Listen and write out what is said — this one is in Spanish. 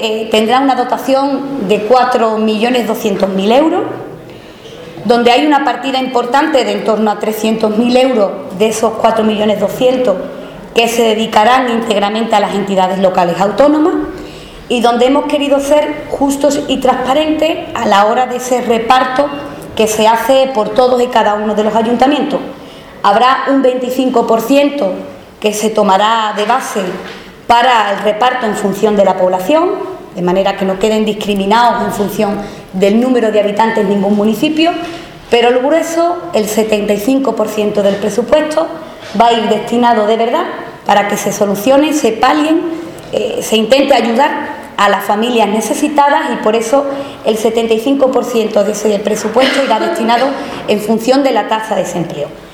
que tendrá una dotación de 4.200.000 euros, donde hay una partida importante de en torno a 300.000 euros de esos 4.200.000 que se dedicarán íntegramente a las entidades locales autónomas, y donde hemos querido ser justos y transparentes a la hora de ese reparto que se hace por todos y cada uno de los ayuntamientos. Habrá un 25% que se tomará de base para el reparto en función de la población, de manera que no queden discriminados en función del número de habitantes en ningún municipio, pero el grueso, el 75% del presupuesto, va a ir destinado de verdad para que se solucione, se palien, se intente ayudar a las familias necesitadas, y por eso el 75% de ese presupuesto irá destinado en función de la tasa de desempleo.